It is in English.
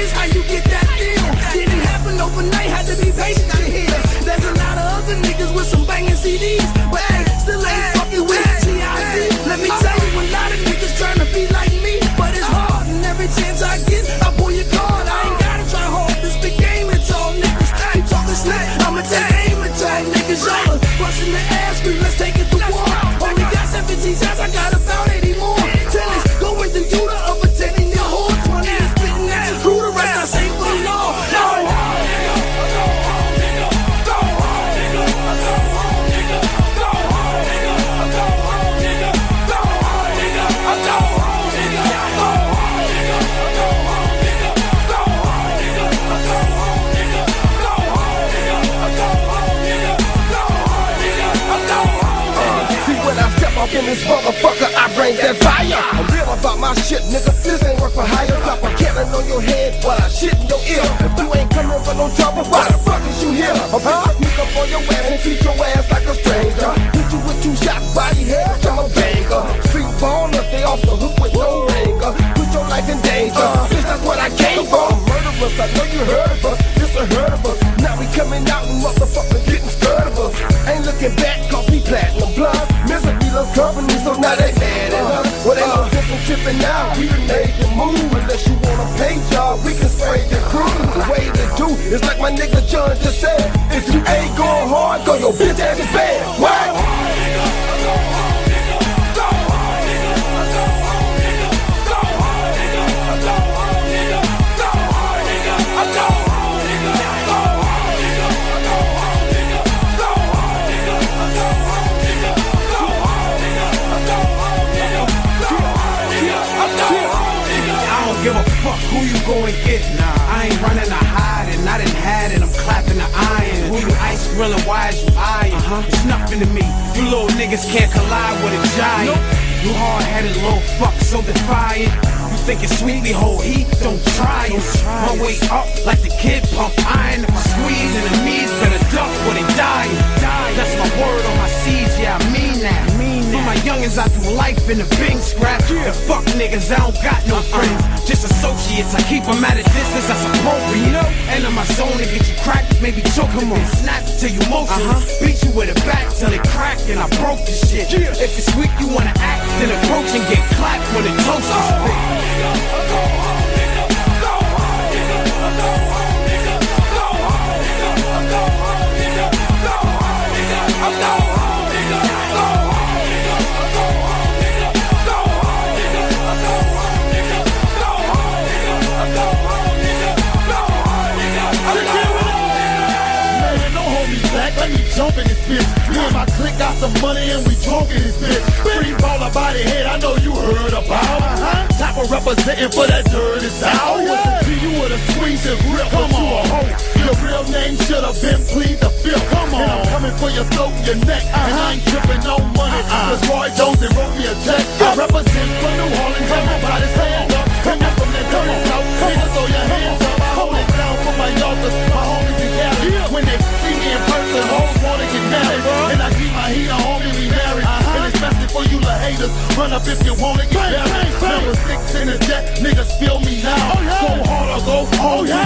is how you get that deal. Didn't happen overnight, had to be patient to hear. There's a lot of other niggas with some banging CDs, but they still ain't fucking with G.I.Z. Let me tell you, a lot of niggas trying to be like me, but it's hard, and every chance I get, I pull your card. I ain't gotta try hard, this big game, it's all niggas. You talking smack, I'ma take aim at y'all niggas. Y'all busting the ass, scream, let's take it to war. Only got 17 shots, I got about 80 more. Tennis, going through you the upper 10 in your horse. 20 is spitting at your crew, the rest I say for the law. In this motherfucker, I bring that fire. I'm real about my shit, nigga. This ain't work for hire. Drop a cannon on your head while I shit in your ear. If you ain't coming for no trouble, why the fuck is you here? I'm gonna sneak up on your ass and treat your ass like a stranger. Hit you with 2 shots, body hair, I'm a banger. Street baller, they off the hook with no ringer. Put your life in danger. Bitch, that's what I came for. Murderers, I know you heard of us. This a herd of us. Now we coming out and motherfuckers getting scared of us. Ain't looking back, cause we platinum blood. Misery loves company, so now they mad at us. Well, ain't no sense in tripping out. We done made the move. Unless you want a pay job, we can spray the crew. The way to do is like my nigga John just said. If you ain't going hard, go your bitch ass is bad. What? Give a fuck who you go and get. I ain't running to hide, and I done had it. I'm clapping the iron. Who you ice grilling? Why is you iron? It's nothing to me. You little niggas can't collide with a giant. You hard-headed little fuck, so defiant. You think it's sweet, we hold heat, don't try it. My way up like the kid pump iron. If I squeeze enemies, better duck or they die. That's my word on my seeds, yeah, I mean that. For my youngins, I do life in the Bing scratch. The fuck niggas, I don't got no friends. Just associates, I keep them at a distance, that's appropriate. Enter my zone and get you cracked, maybe choke them and snap till you motionless. Beat you with a back till it cracked and I broke this shit. If it's weak, you wanna act, then approach and get clapped when the toast is spit. Let me jump in this bitch. Me and my clique got some money and we drunk in this bitch. Free baller body head, I know you heard about. Top of representing for that dirty South. You would have squeezed and grip, come on, a hoe. Your real name should have been Plead the Fifth. Come on, and I'm coming for your throat and your neck. And I ain't tripping no money, cause Roy Jones and wrote me a check. I represent for New Orleans, everybody stand up. Come up from that double south, niggas throw your hands up. Hold it down for my youngsters, my homies in Cali. When they see me in person, hoes wanna get married. And I keep my heat on, homie, we married. And especially for you little haters, run up if you wanna get married. Number 6 in the jet, niggas feel me now. Go hard or go home, you